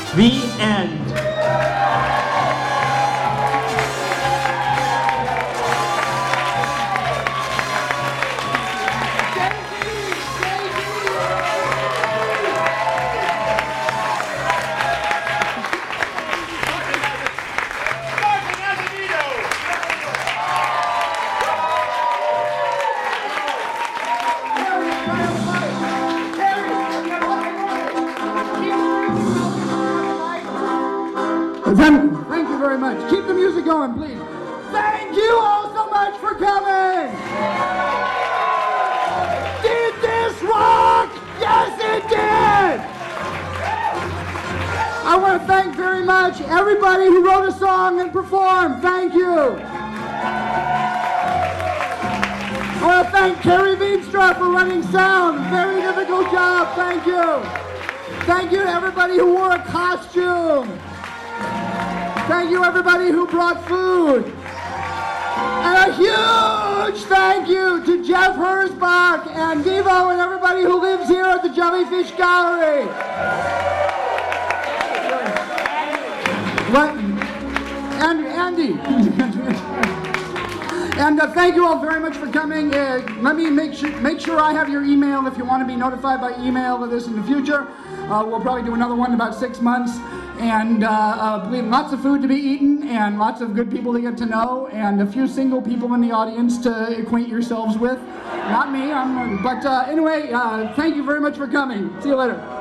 The end. Thank you very much. Keep the music going, please. Thank you all so much for coming. Did this rock? Yes, it did. I want to thank very much everybody who wrote a song and performed. Thank you. I want to thank Carrie Veenstra for running sound. Very difficult job. Thank you. Thank you to everybody who wore a costume. Thank you, everybody who brought food. And a huge thank you to Jeff Herzbach and Devo and everybody who lives here at the Jellyfish Gallery. What? And Andy. And thank you all very much for coming. Let me make sure I have your email if you want to be notified by email of this in the future. We'll probably do another one in about 6 months. And lots of food to be eaten, and lots of good people to get to know, and a few single people in the audience to acquaint yourselves with. Not me, but anyway, thank you very much for coming. See you later.